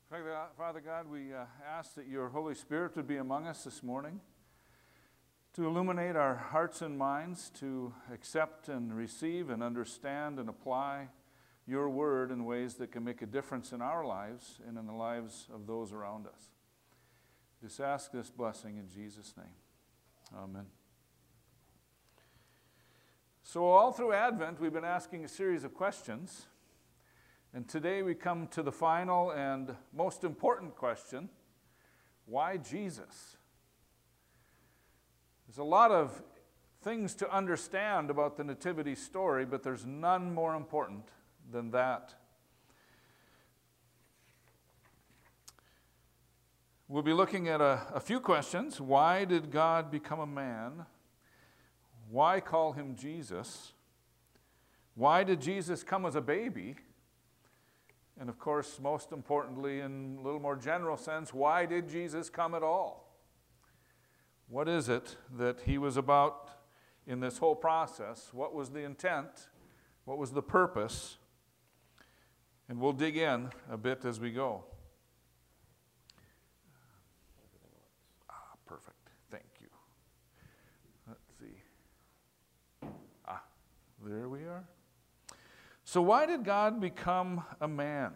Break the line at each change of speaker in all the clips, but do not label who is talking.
Father God, we ask that your Holy Spirit would be among us this morning to illuminate our hearts and minds, to accept and receive and understand and apply your word in ways that can make a difference in our lives and in the lives of those around us. Just ask this blessing in Jesus' name. Amen. So all through Advent, we've been asking a series of questions. And today we come to the final and most important question: why Jesus? There's a lot of things to understand about the Nativity story, but there's none more important than that. We'll be looking at a few questions. Why did God become a man? Why call him Jesus? Why did Jesus come as a baby? And of course, most importantly, in a little more general sense, why did Jesus come at all? What is it that he was about in this whole process? What was the intent? What was the purpose? And we'll dig in a bit as we go. Perfect. Thank you. Let's see. There we are. So why did God become a man?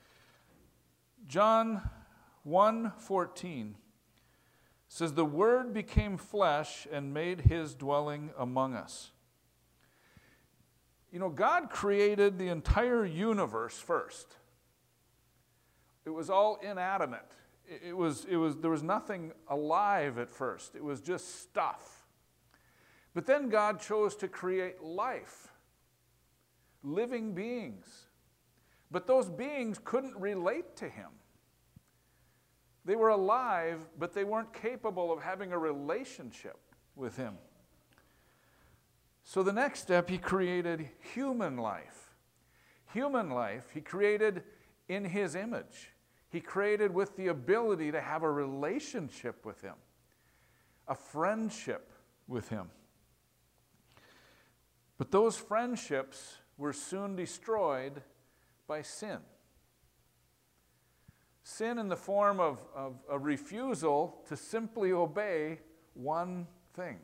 John 1:14 says, "The Word became flesh and made his dwelling among us." You know, God created the entire universe first. It was all inanimate. There was nothing alive at first. It was just stuff. But then God chose to create life, living beings. But those beings couldn't relate to him. They were alive, but they weren't capable of having a relationship with him. So the next step, he created human life. Human life, he created in his image. He created with the ability to have a relationship with him, a friendship with him. But those friendships were soon destroyed by sin. Sin in the form of a refusal to simply obey one thing.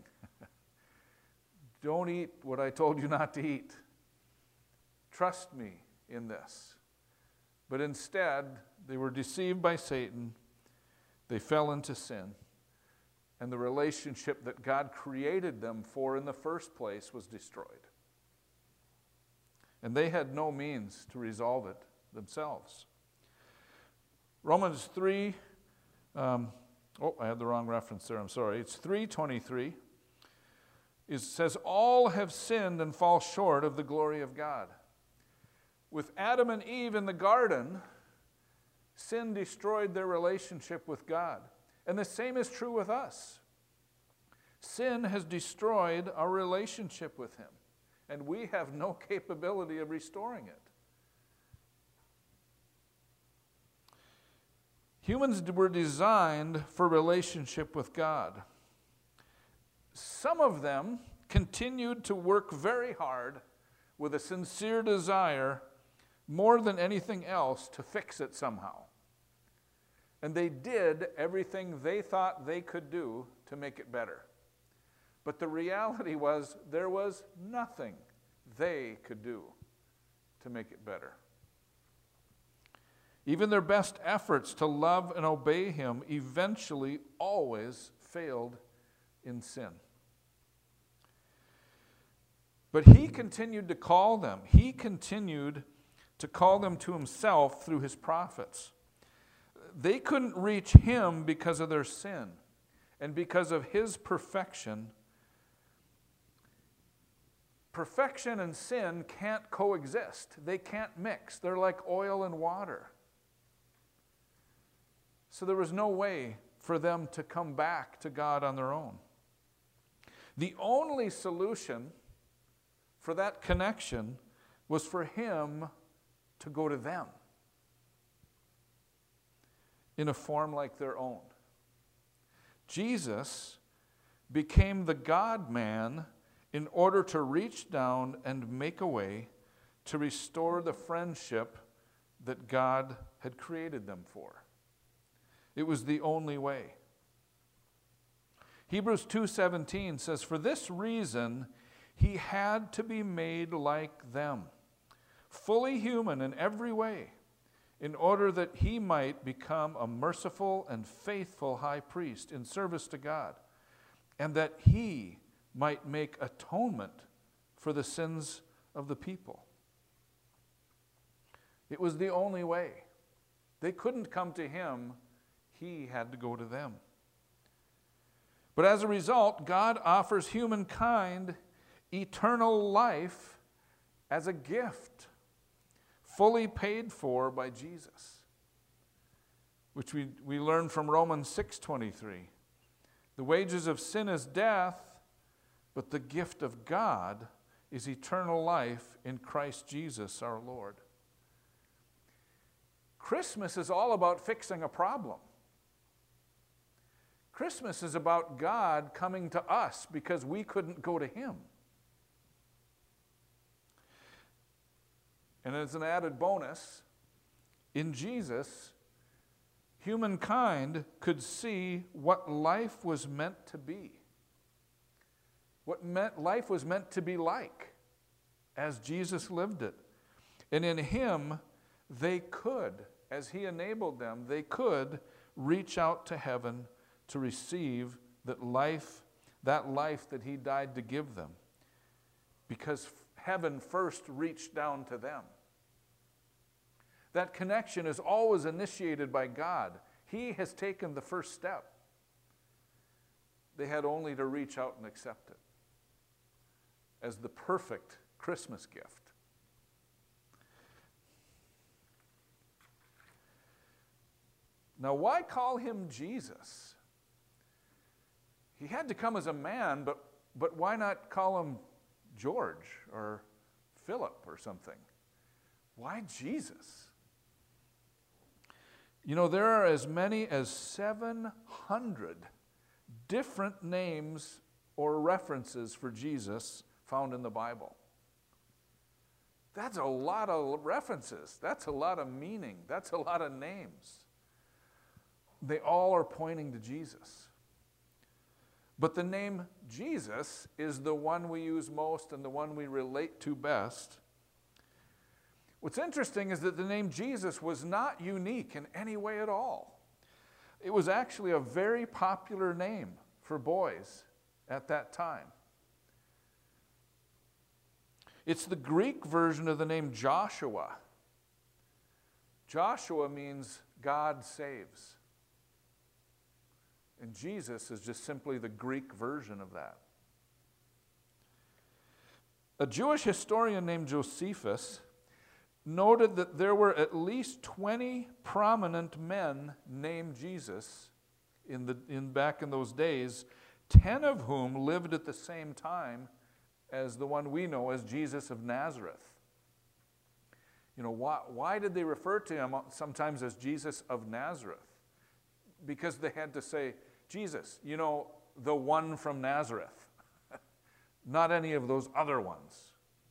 Don't eat what I told you not to eat. Trust me in this. But instead, they were deceived by Satan. They fell into sin. And the relationship that God created them for in the first place was destroyed. And they had no means to resolve it themselves. Romans 3, I had the wrong reference there, I'm sorry. It's 3:23. It says, "All have sinned and fall short of the glory of God." With Adam and Eve in the garden, sin destroyed their relationship with God. And the same is true with us. Sin has destroyed our relationship with him. And we have no capability of restoring it. Humans were designed for relationship with God. Some of them continued to work very hard with a sincere desire, more than anything else, to fix it somehow. And they did everything they thought they could do to make it better. But the reality was there was nothing they could do to make it better. Even their best efforts to love and obey him eventually always failed in sin. But he continued to call them. He continued to call them to himself through his prophets. They couldn't reach him because of their sin and because of his perfection. Perfection and sin can't coexist. They can't mix. They're like oil and water. So there was no way for them to come back to God on their own. The only solution for that connection was for him to go to them in a form like their own. Jesus became the God-man in order to reach down and make a way to restore the friendship that God had created them for. It was the only way. Hebrews 2:17 says, "For this reason he had to be made like them, fully human in every way, in order that he might become a merciful and faithful high priest in service to God, and that he might make atonement for the sins of the people." It was the only way. They couldn't come to him. He had to go to them. But as a result, God offers humankind eternal life as a gift, fully paid for by Jesus, which we learn from Romans 6:23. The wages of sin is death, but the gift of God is eternal life in Christ Jesus our Lord. Christmas is all about fixing a problem. Christmas is about God coming to us because we couldn't go to him. And as an added bonus, in Jesus, humankind could see what life was meant to be. What life was meant to be like as Jesus lived it. And in him, they could, as he enabled them, they could reach out to heaven to receive that life that he died to give them. Because heaven first reached down to them. That connection is always initiated by God. He has taken the first step. They had only to reach out and accept it as the perfect Christmas gift. Now, why call him Jesus? He had to come as a man, but why not call him George or Philip or something? Why Jesus? You know, there are as many as 700 different names or references for Jesus found in the Bible. That's a lot of references. That's a lot of meaning. That's a lot of names. They all are pointing to Jesus. But the name Jesus is the one we use most and the one we relate to best. What's interesting is that the name Jesus was not unique in any way at all. It was actually a very popular name for boys at that time. It's the Greek version of the name Joshua. Joshua means God saves. And Jesus is just simply the Greek version of that. A Jewish historian named Josephus noted that there were at least 20 prominent men named Jesus back in those days, 10 of whom lived at the same time as the one we know as Jesus of Nazareth. You know, why did they refer to him sometimes as Jesus of Nazareth? Because they had to say, Jesus, you know, the one from Nazareth. Not any of those other ones.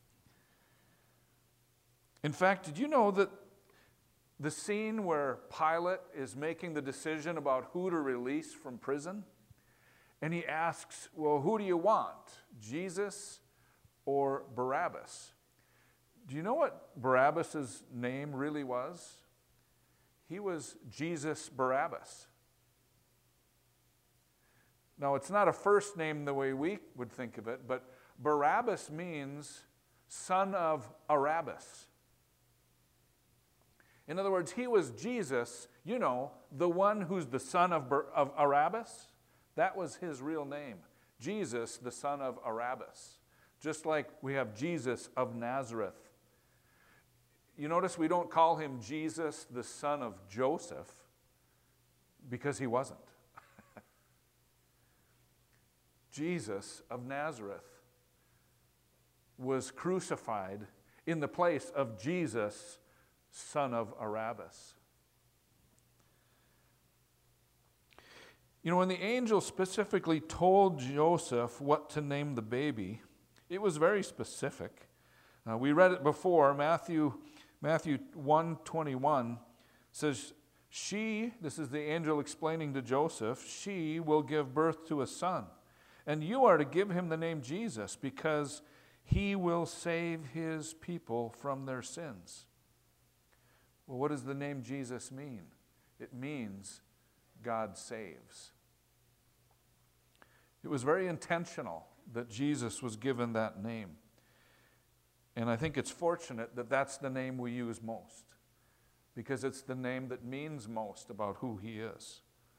In fact, did you know that the scene where Pilate is making the decision about who to release from prison, and he asks, well, who do you want, Jesus or Barabbas? Do you know what Barabbas' name really was? He was Jesus Barabbas. Now, it's not a first name the way we would think of it, but Barabbas means son of Arabbas. In other words, he was Jesus, you know, the one who's the son of Arabbas. That was his real name. Jesus, the son of Arabbas. Just like we have Jesus of Nazareth. You notice we don't call him Jesus, the son of Joseph, because he wasn't. Jesus of Nazareth was crucified in the place of Jesus, son of Arabbas. You know, when the angel specifically told Joseph what to name the baby, it was very specific. We read it before, Matthew Matthew 1:21 says, she, this is the angel explaining to Joseph, she will give birth to a son, and you are to give him the name Jesus, because he will save his people from their sins. Well, what does the name Jesus mean? It means God saves. It was very intentional that Jesus was given that name. And I think it's fortunate that that's the name we use most, because it's the name that means most about who he is.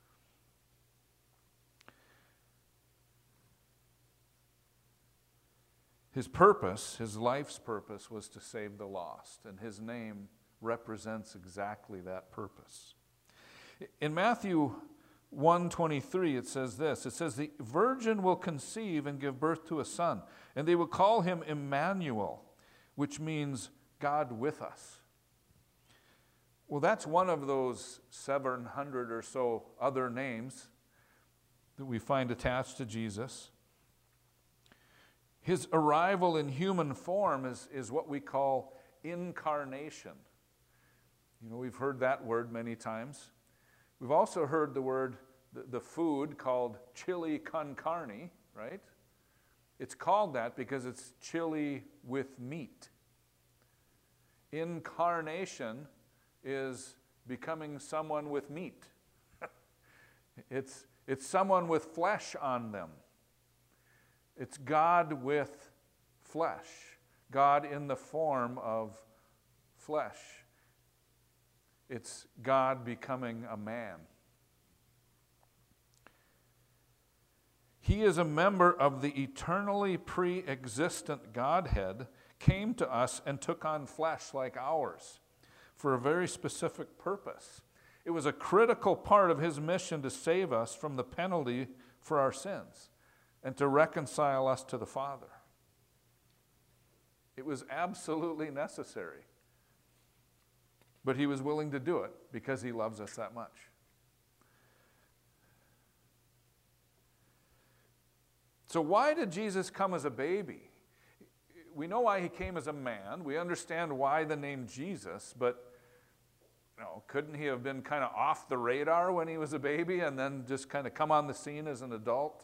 His purpose, his life's purpose, was to save the lost, and his name represents exactly that purpose. In Matthew 1:23, it says this. It says, the virgin will conceive and give birth to a son, and they will call him Emmanuel, which means God with us. Well, that's one of those 700 or so other names that we find attached to Jesus. His arrival in human form is what we call incarnation. You know, we've heard that word many times. We've also heard the word, the food called chili con carne, right? It's called that because it's chili with meat. Incarnation is becoming someone with meat. It's someone with flesh on them. It's God with flesh. God in the form of flesh. It's God becoming a man. He is a member of the eternally pre-existent Godhead, came to us and took on flesh like ours for a very specific purpose. It was a critical part of his mission to save us from the penalty for our sins and to reconcile us to the Father. It was absolutely necessary. But he was willing to do it because he loves us that much. So why did Jesus come as a baby? We know why he came as a man. We understand why the name Jesus, but couldn't he have been kind of off the radar when he was a baby and then just kind of come on the scene as an adult?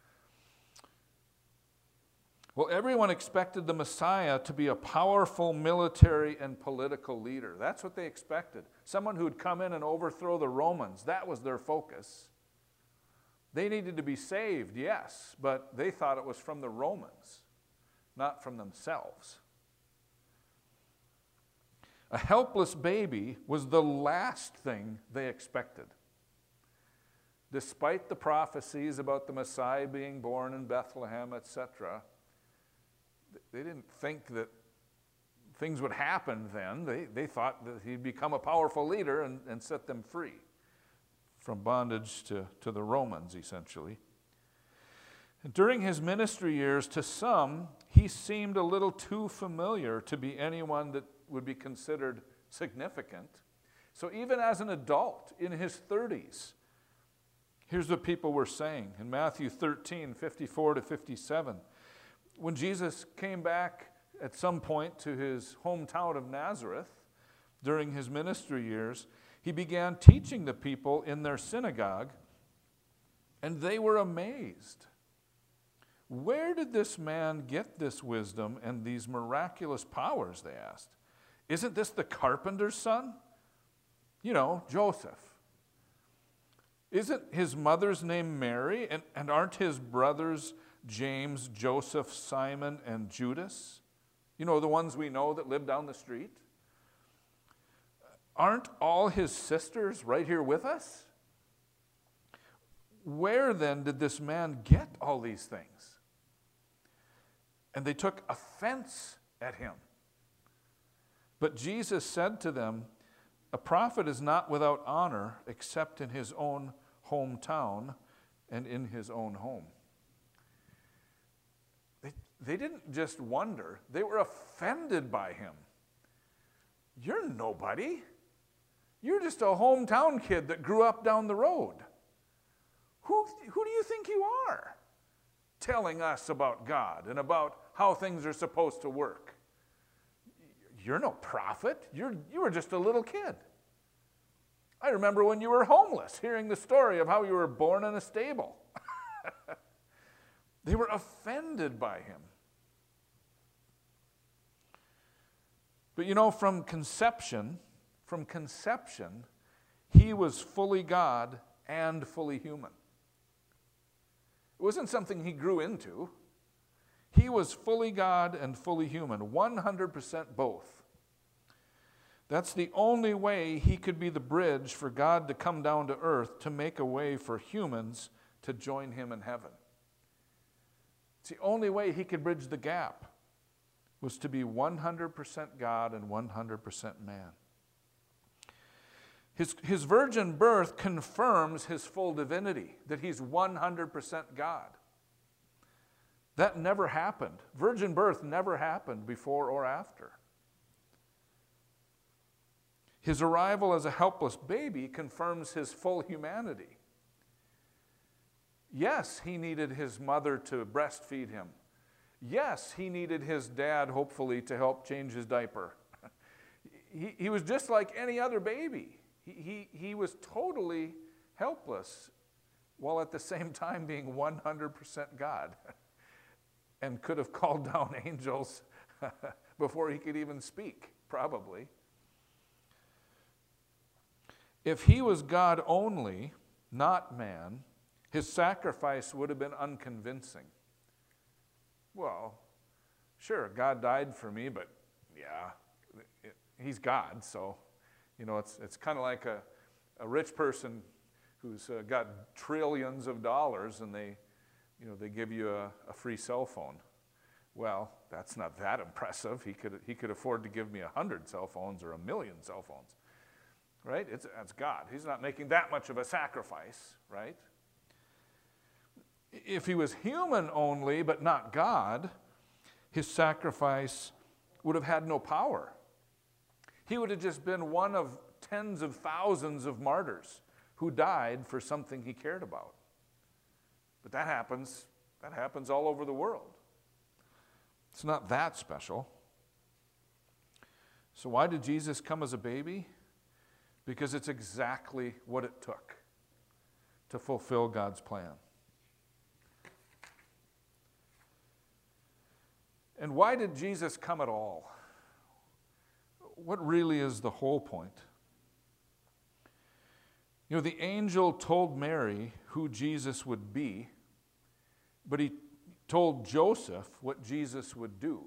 Well, everyone expected the Messiah to be a powerful military and political leader. That's what they expected. Someone who would come in and overthrow the Romans. That was their focus. They needed to be saved, yes, but they thought it was from the Romans, not from themselves. A helpless baby was the last thing they expected. Despite the prophecies about the Messiah being born in Bethlehem, etc., they didn't think that things would happen then. They thought that he'd become a powerful leader and set them free from bondage to the Romans, essentially. And during his ministry years, to some, he seemed a little too familiar to be anyone that would be considered significant. So even as an adult in his 30s, here's what people were saying in Matthew 13:54-57. When Jesus came back at some point to his hometown of Nazareth during his ministry years, he began teaching the people in their synagogue, and they were amazed. Where did this man get this wisdom and these miraculous powers, they asked. Isn't this the carpenter's son? Joseph. Isn't his mother's name Mary? And aren't his brothers James, Joseph, Simon, and Judas? The ones we know that live down the street? Aren't all his sisters right here with us? Where then did this man get all these things? And they took offense at him. But Jesus said to them, a prophet is not without honor except in his own hometown and in his own home. They didn't just wonder, they were offended by him. You're nobody. You're just a hometown kid that grew up down the road. Who do you think you are? Telling us about God and about how things are supposed to work. You're no prophet. You were just a little kid. I remember when you were homeless, hearing the story of how you were born in a stable. They were offended by him. But you know, from conception, he was fully God and fully human. It wasn't something he grew into. He was fully God and fully human, 100% both. That's the only way he could be the bridge for God to come down to earth to make a way for humans to join him in heaven. It's the only way he could bridge the gap, was to be 100% God and 100% man. His virgin birth confirms his full divinity, that he's 100% God. That never happened. Virgin birth never happened before or after. His arrival as a helpless baby confirms his full humanity. Yes, he needed his mother to breastfeed him. Yes, he needed his dad, hopefully, to help change his diaper. He was just like any other baby. He was totally helpless, while at the same time being 100% God, and could have called down angels before he could even speak, probably. If he was God only, not man, his sacrifice would have been unconvincing. Well, sure, God died for me, but yeah, he's God, so, you know, it's kind of like a rich person who's got trillions of dollars and they give you a free cell phone. Well, that's not that impressive. He could afford to give me 100 cell phones or 1,000,000 cell phones, right? That's God. He's not making that much of a sacrifice, right? If he was human only but not God, his sacrifice would have had no power. He would have just been one of tens of thousands of martyrs who died for something he cared about. But that happens all over the world. It's not that special. So why did Jesus come as a baby? Because it's exactly what it took to fulfill God's plan. And why did Jesus come at all? What really is the whole point? You know, the angel told Mary who Jesus would be, but he told Joseph what Jesus would do.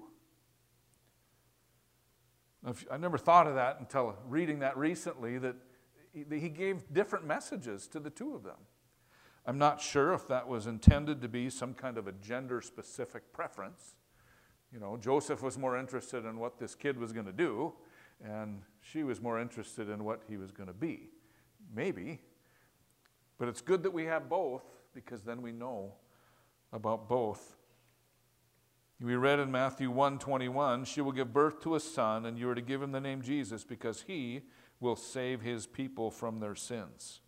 I never thought of that until reading that recently, that he gave different messages to the two of them. I'm not sure if that was intended to be some kind of a gender-specific preference. You know, Joseph was more interested in what this kid was going to do, and she was more interested in what he was going to be. Maybe. But it's good that we have both, because then we know about both. We read in Matthew 1:21, she will give birth to a son, and you are to give him the name Jesus, because he will save his people from their sins.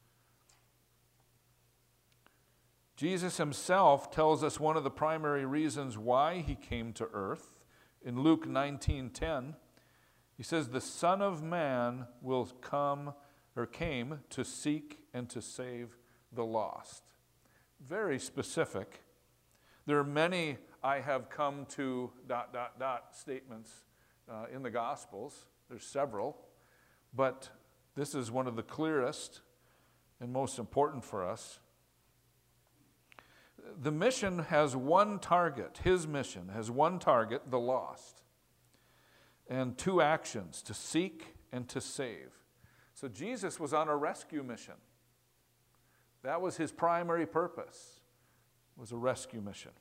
Jesus himself tells us one of the primary reasons why he came to earth. In Luke 19:10, he says, the Son of Man will came to seek and to save the lost. Very specific. There are many I have come to ... statements in the Gospels. There's several, but this is one of the clearest and most important for us. The mission has one target. His mission has one target, the lost, and two actions, to seek and to save. So Jesus was on a rescue mission. That was his primary purpose, was a rescue mission.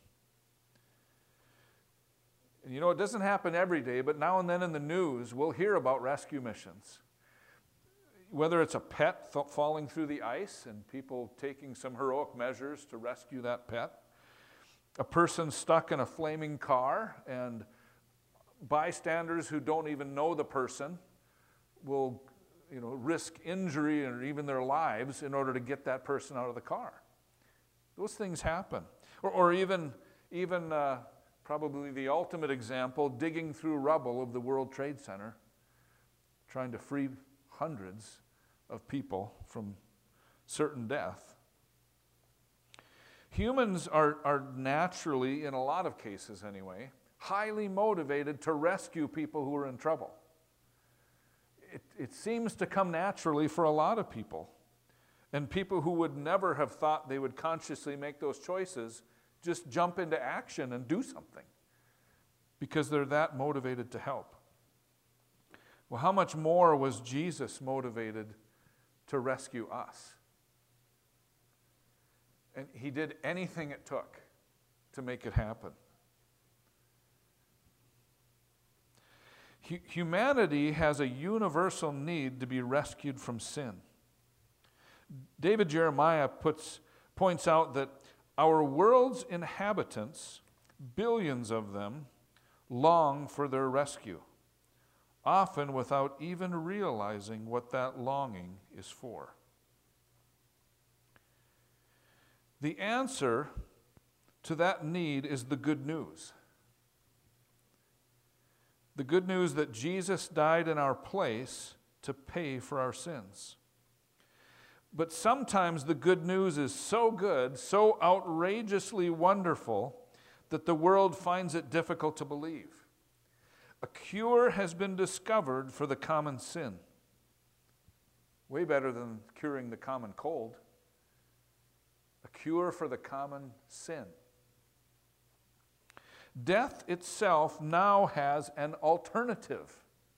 And you know, it doesn't happen every day, but now and then in the news, we'll hear about rescue missions. Whether it's a pet falling through the ice and people taking some heroic measures to rescue that pet, a person stuck in a flaming car, and bystanders who don't even know the person will, risk injury or even their lives in order to get that person out of the car. Those things happen. Or even probably the ultimate example, digging through rubble of the World Trade Center, trying to free hundreds of people from certain death. Humans are naturally, in a lot of cases anyway, highly motivated to rescue people who are in trouble. It seems to come naturally for a lot of people. And people who would never have thought they would consciously make those choices just jump into action and do something because they're that motivated to help. Well, how much more was Jesus motivated to rescue us? And he did anything it took to make it happen. Humanity has a universal need to be rescued from sin. David Jeremiah points out that our world's inhabitants, billions of them, long for their rescue, often without even realizing what that longing is for. The answer to that need is the good news. The good news that Jesus died in our place to pay for our sins. But sometimes the good news is so good, so outrageously wonderful, that the world finds it difficult to believe. A cure has been discovered for the common sin. Way better than curing the common cold. A cure for the common sin. Death itself now has an alternative.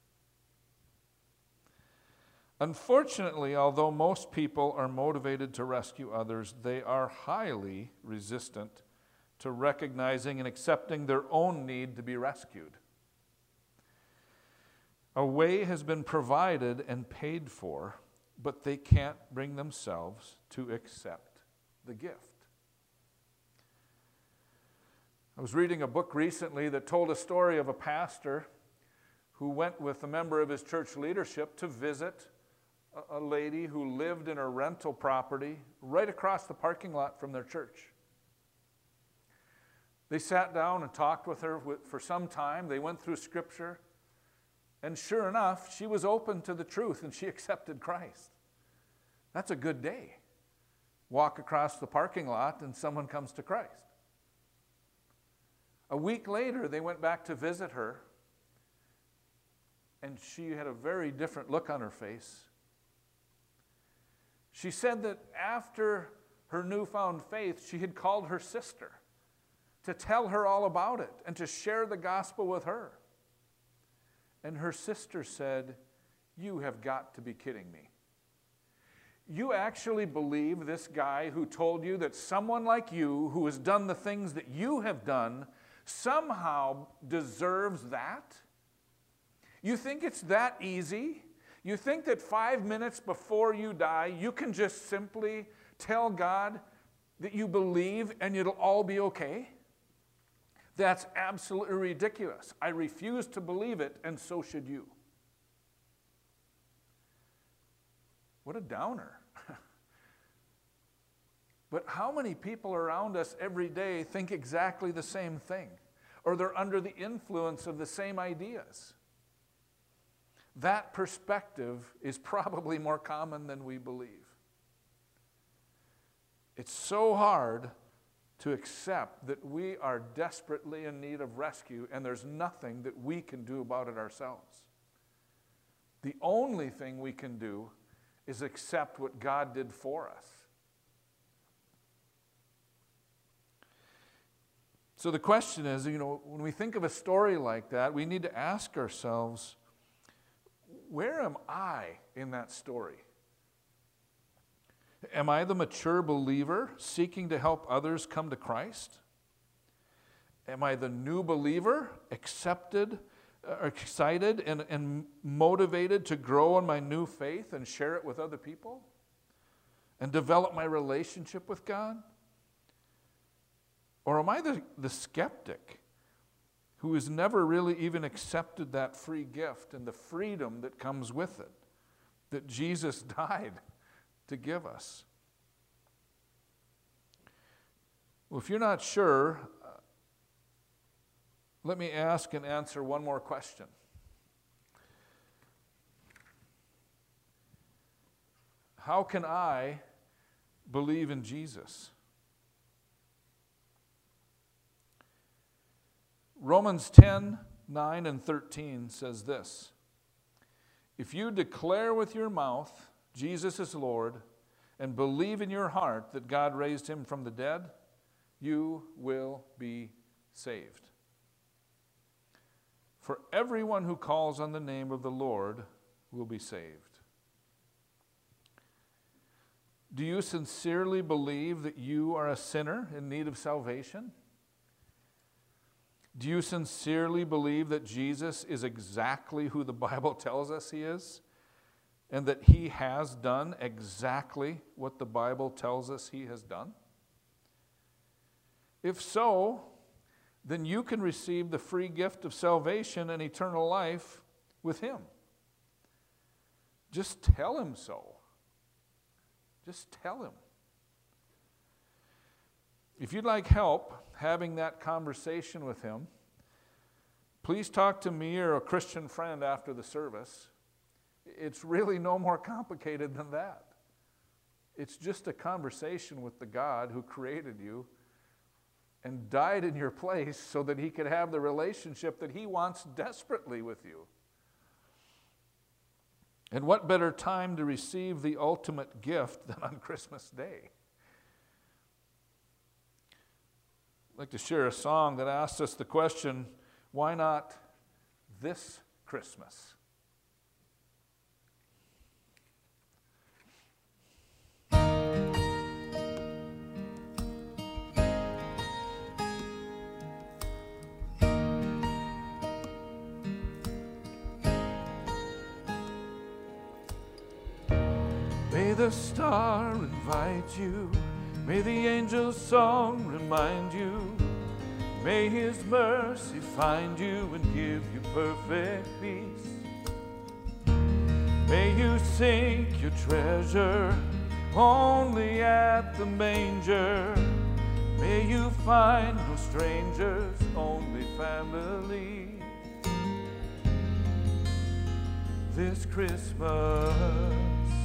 Unfortunately, although most people are motivated to rescue others, they are highly resistant to recognizing and accepting their own need to be rescued. A way has been provided and paid for, but they can't bring themselves to accept the gift. I was reading a book recently that told a story of a pastor who went with a member of his church leadership to visit a lady who lived in a rental property right across the parking lot from their church. They sat down and talked with her for some time. They went through Scripture. And sure enough, she was open to the truth and she accepted Christ. That's a good day. Walk across the parking lot and someone comes to Christ. A week later, they went back to visit her, and she had a very different look on her face. She said that after her newfound faith, she had called her sister to tell her all about it and to share the gospel with her. And her sister said, "You have got to be kidding me. You actually believe this guy who told you that someone like you, who has done the things that you have done, somehow deserves that? You think it's that easy? You think that 5 minutes before you die, you can just simply tell God that you believe and it'll all be okay? That's absolutely ridiculous. I refuse to believe it, and so should you." What a downer. But how many people around us every day think exactly the same thing? Or they're under the influence of the same ideas? That perspective is probably more common than we believe. It's so hard to accept that we are desperately in need of rescue and there's nothing that we can do about it ourselves. The only thing we can do is accept what God did for us. So the question is, when we think of a story like that, we need to ask ourselves, where am I in that story? Am I the mature believer seeking to help others come to Christ? Am I the new believer, excited and motivated to grow in my new faith and share it with other people? And develop my relationship with God? Or am I the skeptic who has never really even accepted that free gift and the freedom that comes with it, that Jesus died to give us? Well, if you're not sure, Let me ask and answer one more question. How can I believe in Jesus? Romans 10, 9 and 13 says this: if you declare with your mouth Jesus is Lord and believe in your heart that God raised him from the dead, you will be saved. For everyone who calls on the name of the Lord will be saved. Do you sincerely believe that you are a sinner in need of salvation? Do you sincerely believe that Jesus is exactly who the Bible tells us he is, and that he has done exactly what the Bible tells us he has done? If so, then you can receive the free gift of salvation and eternal life with him. Just tell him so. Just tell him. If you'd like help having that conversation with him, please talk to me or a Christian friend after the service. It's really no more complicated than that. It's just a conversation with the God who created you and died in your place so that he could have the relationship that he wants desperately with you. And what better time to receive the ultimate gift than on Christmas Day? I'd like to share a song that asks us the question, why not this Christmas? May the star invite you, may the angel's song remind you, may his mercy find you and give you perfect peace. May you sink your treasure only at the manger. May you find no strangers, only family. This Christmas,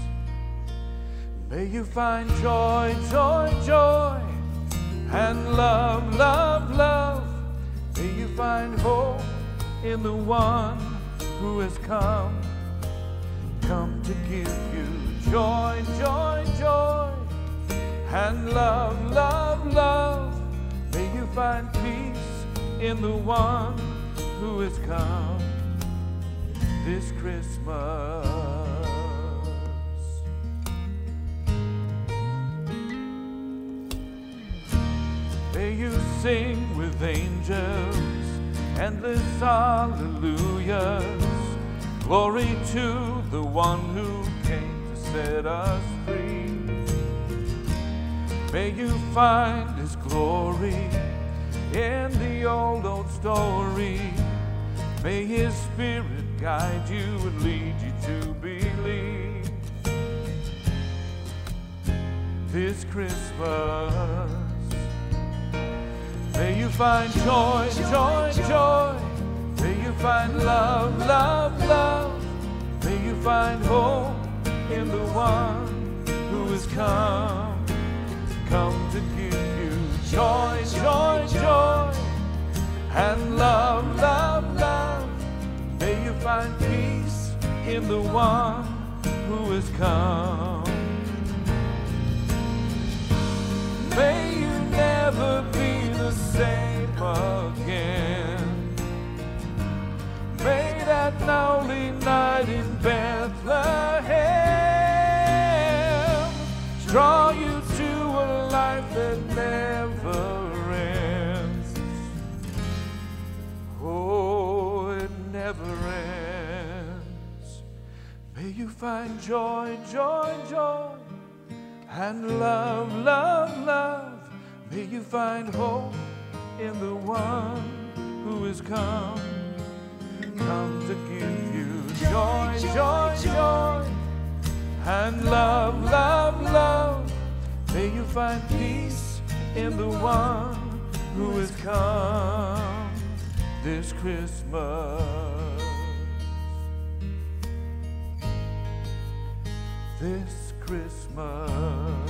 may you find joy, joy, joy, and love, love, love. May you find hope in the one who has come to give you joy, joy, joy, and love, love, love. May you find peace in the one who has come this Christmas. May you sing with angels endless hallelujahs. Glory to the one who came to set us free. May you find his glory in the old story. May his spirit guide you and lead you to believe. This Christmas, may you find joy, joy, joy. May you find love, love, love. May you find hope in the one who has come to give you joy, joy, joy, and love, love, love. May you find peace in the one who has come. May you never be the same again. May that lonely night in Bethlehem draw you to a life that never ends. Oh, it never ends. May you find joy, joy, joy, and love, love, love. May you find hope in the one who has come to give you joy, joy, joy, and love, love, love. May you find peace in the one who has come this Christmas. This Christmas.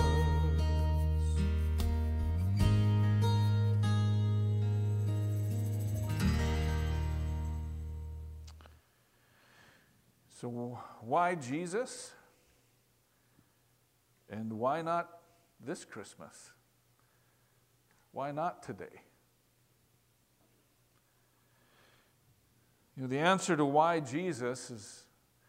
So why Jesus? And why not this Christmas? Why not today? You know, the answer to why Jesus is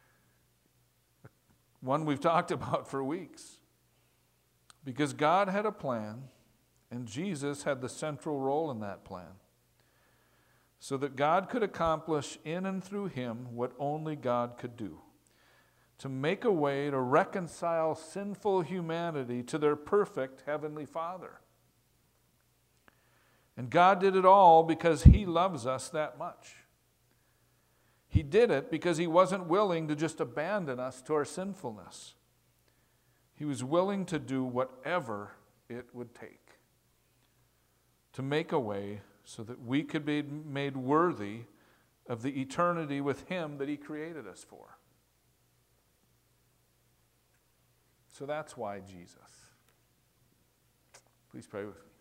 one we've talked about for weeks. Because God had a plan, and Jesus had the central role in that plan, so that God could accomplish in and through him what only God could do, to make a way to reconcile sinful humanity to their perfect Heavenly Father. And God did it all because he loves us that much. He did it because he wasn't willing to just abandon us to our sinfulness. He was willing to do whatever it would take to make a way so that we could be made worthy of the eternity with him that he created us for. So that's why Jesus. Please pray with me.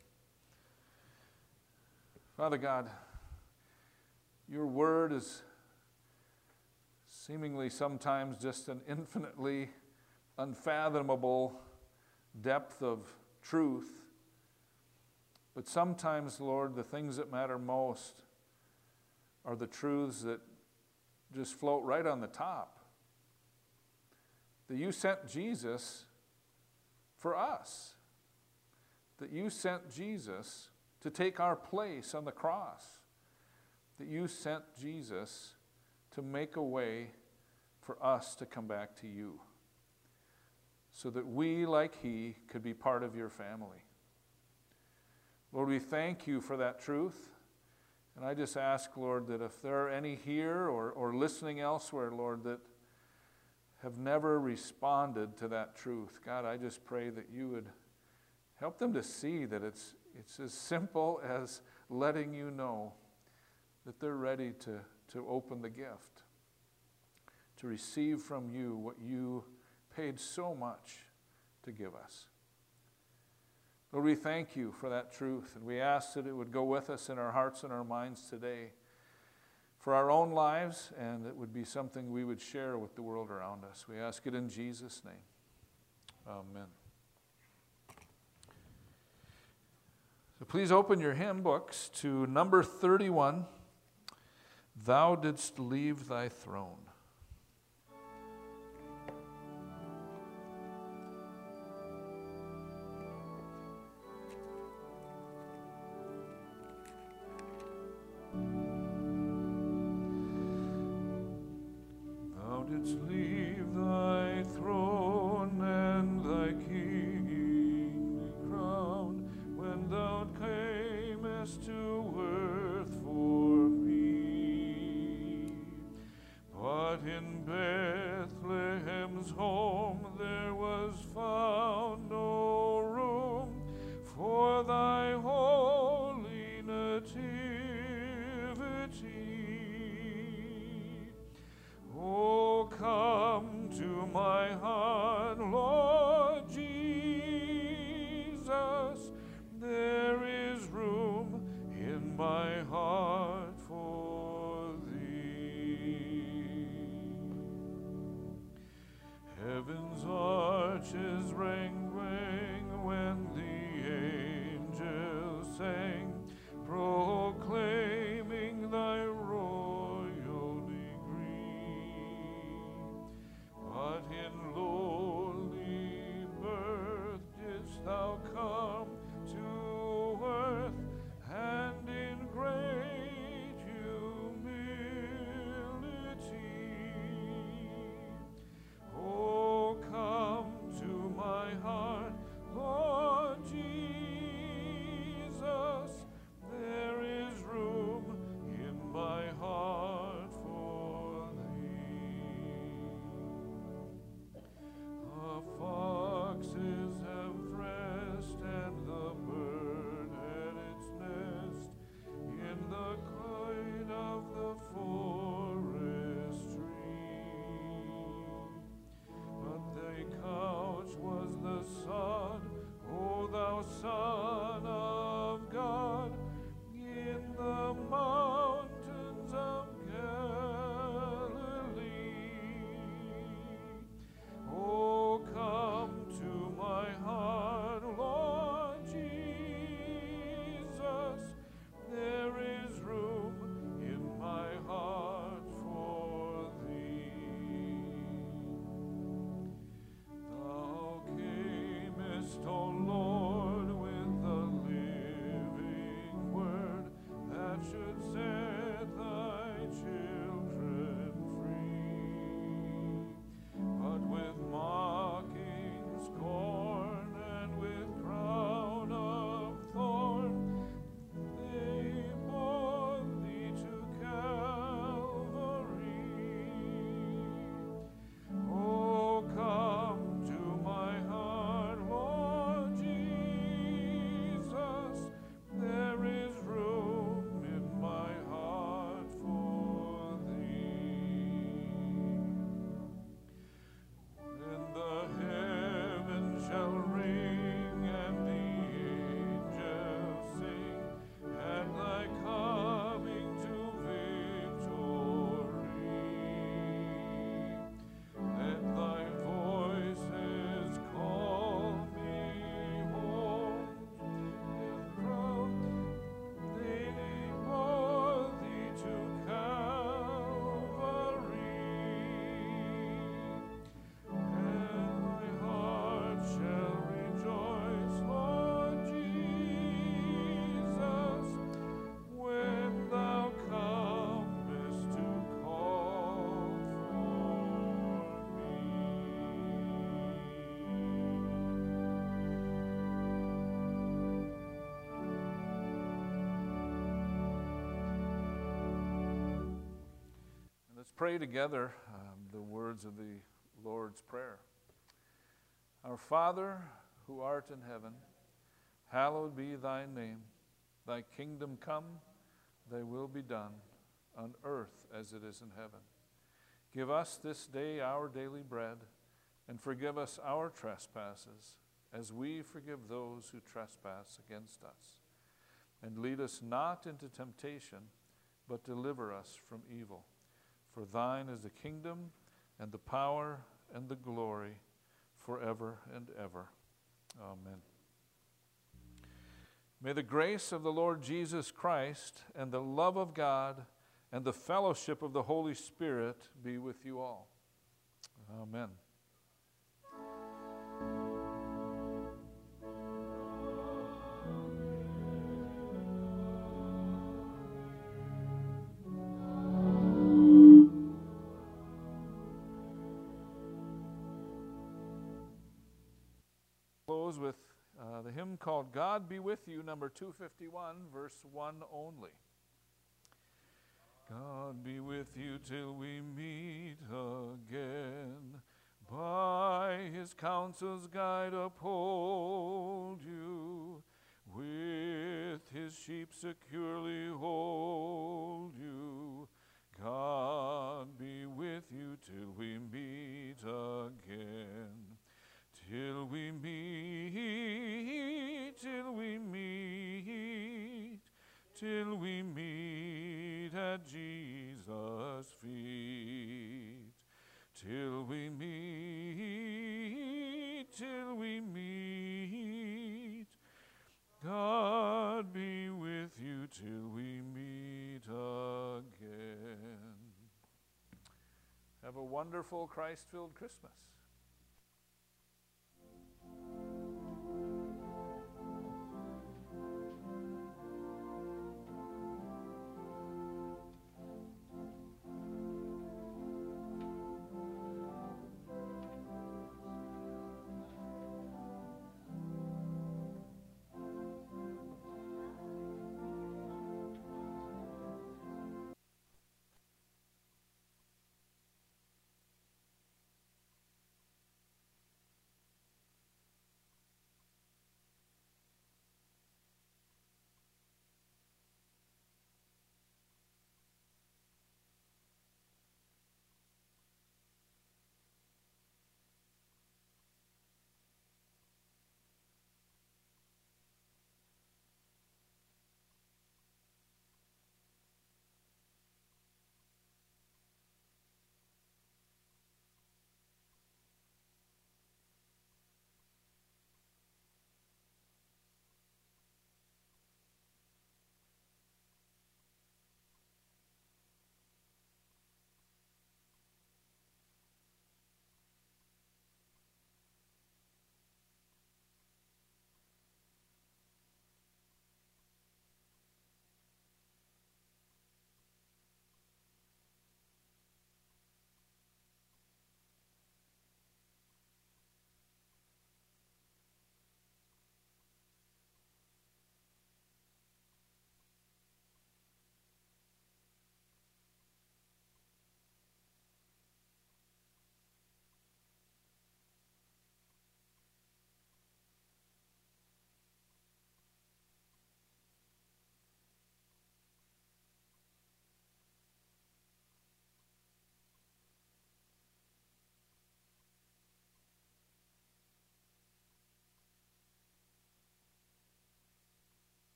Father God, your word is seemingly sometimes just an infinitely unfathomable depth of truth. But sometimes, Lord, the things that matter most are the truths that just float right on the top. That you sent Jesus for us. That you sent Jesus to take our place on the cross. That you sent Jesus to make a way for us to come back to you, so that we, like he, could be part of your family. Lord, we thank you for that truth. And I just ask, Lord, that if there are any here or listening elsewhere, Lord, that have never responded to that truth, God, I just pray that you would help them to see that it's as simple as letting you know that they're ready to open the gift, to receive from you what you paid so much to give us. Lord, we thank you for that truth, and we ask that it would go with us in our hearts and our minds today for our own lives, and it would be something we would share with the world around us. We ask it in Jesus' name. Amen. So please open your hymn books to number 31, Thou Didst Leave Thy Throne. Thou didst leave thy throne and thy kingly crown when thou camest to earth for me. But pray together the words of the Lord's Prayer. Our Father, who art in heaven, hallowed be thy name. Thy kingdom come, thy will be done, on earth as it is in heaven. Give us this day our daily bread, and forgive us our trespasses, as we forgive those who trespass against us. And lead us not into temptation, but deliver us from evil. For thine is the kingdom, and the power, and the glory, forever and ever. Amen. May the grace of the Lord Jesus Christ, and the love of God, and the fellowship of the Holy Spirit be with you all. Amen. Close with the hymn called God Be With You, number 251, verse 1 only. God be with you till we meet again. By his counsel's guide uphold you. With his sheep securely hold you. God be with you till we meet again. Till we meet, till we meet, till we meet at Jesus' feet. Till we meet, till we meet. God be with you till we meet again. Have a wonderful Christ-filled Christmas.